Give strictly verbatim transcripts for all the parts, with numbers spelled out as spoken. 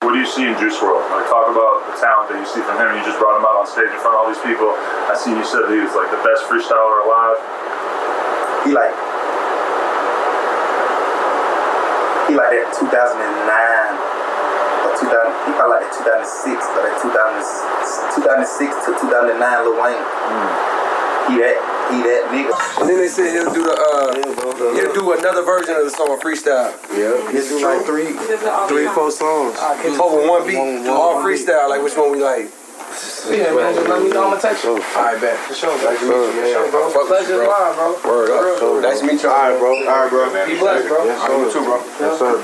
What do you see in Juice world? Like, talk about the talent that you see from him. You just brought him out on stage in front of all these people. I seen you said that he was like the best freestyler alive. He like, he like that two thousand nine or two thousand. He probably like that two thousand six or that two thousand, two thousand six to two thousand nine Lil Wayne. Mm. He that, he that nigga. And then they said he'll do the, uh, he'll do another version of the song freestyle. Yeah, he'll do like three, three, four songs. Over one beat, all freestyle, like which one we like. Yeah, man, just let me know. I'm gonna text you. All right, bet. For sure. Nice to meet you, man. For sure, bro. Pleasure's mine, bro. Word up. So, nice to meet you. All right, bro. All right, bro. Be blessed, bro. Yes, sir. You too, bro. Yes, sir. Be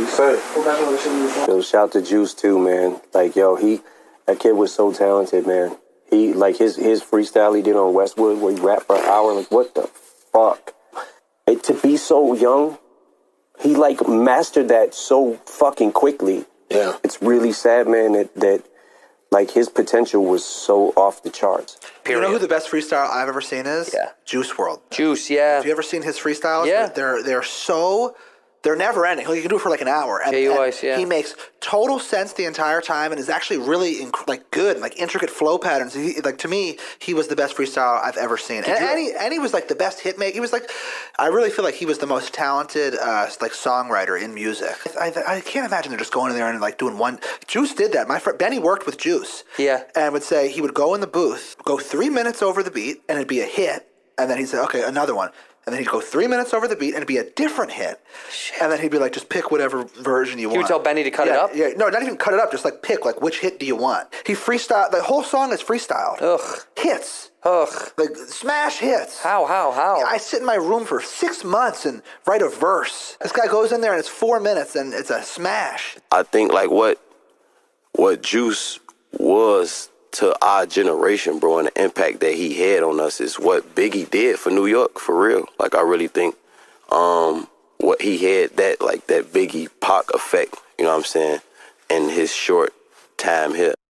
safe. Yo, shout to Juice too, man. Like, yo, he, that kid was so talented, man. He, like, his his freestyle he did on Westwood where he rapped for an hour, like, what the fuck? And to be so young, he, like, mastered that so fucking quickly. Yeah. It's really sad, man, that, that like, his potential was so off the charts. Period. You know who the best freestyle I've ever seen is? Yeah. Juice world. Juice, yeah. Have you ever seen his freestyles? Yeah. They're, they're so... They're never ending. Like, you can do it for like an hour. And, J U and S, yeah. he makes total sense the entire time and is actually really inc- like good, like intricate flow patterns. He, like to me, he was the best freestyle I've ever seen. And, and, he, and he was like the best hit maker. He was like, I really feel like he was the most talented uh, like songwriter in music. I, I, I can't imagine they're just going in there and like doing one. Juice did that. My friend Benny worked with Juice. Yeah. And would say he would go in the booth, go three minutes over the beat, and it'd be a hit. And then he'd say, okay, another one. And then he'd go three minutes over the beat and it'd be a different hit. Shit. And then he'd be like, just pick whatever version you He want. would tell Benny to cut yeah, it up? Yeah, no, not even cut it up. Just like pick, like which hit do you want? He freestyle. The whole song is freestyled. Ugh. Hits. Ugh. Like smash hits. How, how, how? I sit in my room for six months and write a verse. This guy goes in there and it's four minutes and it's a smash. I think, like, what what Juice was to our generation, bro, and the impact that he had on us is what Biggie did for New York, for real. Like, I really think um, what he had, that, like, that Biggie Pac effect, you know what I'm saying, in his short time here.